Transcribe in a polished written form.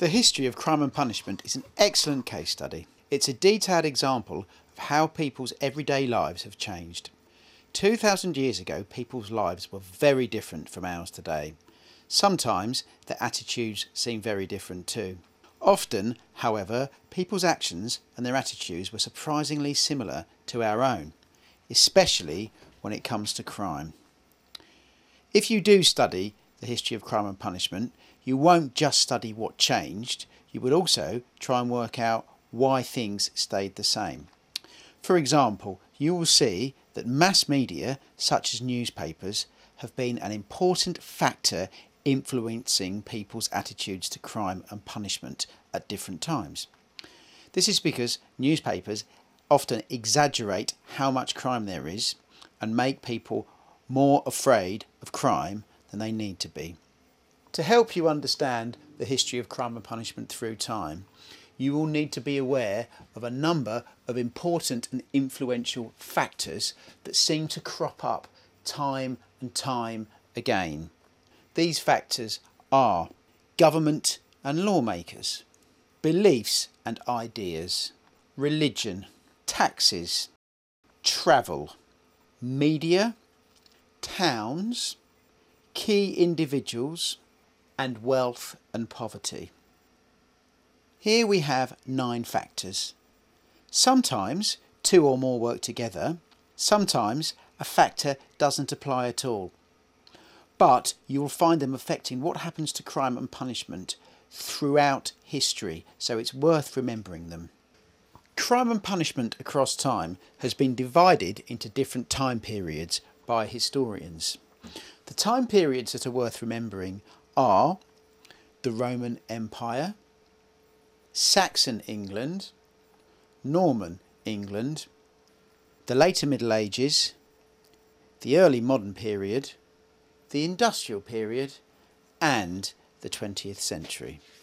The history of crime and punishment is an excellent case study. It's a detailed example of how people's everyday lives have changed. 2,000 years ago, people's lives were very different from ours today. Sometimes their attitudes seem very different too. Often, however, people's actions and their attitudes were surprisingly similar to our own, especially when it comes to crime. If you do study the history of crime and punishment, you won't just study what changed, you would also try and work out why things stayed the same. For example, you will see that mass media, such as newspapers, have been an important factor influencing people's attitudes to crime and punishment at different times. This is because newspapers often exaggerate how much crime there is and make people more afraid of crime than they need to be. To help you understand the history of crime and punishment through time, you will need to be aware of a number of important and influential factors that seem to crop up time and time again. These factors are government and lawmakers, beliefs and ideas, religion, taxes, travel, media, towns, key individuals, and wealth and poverty. Here we have 9 factors. Sometimes 2 or more work together, sometimes a factor doesn't apply at all. But you will find them affecting what happens to crime and punishment throughout history, so it's worth remembering them. Crime and punishment across time has been divided into different time periods by historians. The time periods that are worth remembering are the Roman Empire, Saxon England, Norman England, the later Middle Ages, the early modern period, the industrial period, and the 20th century.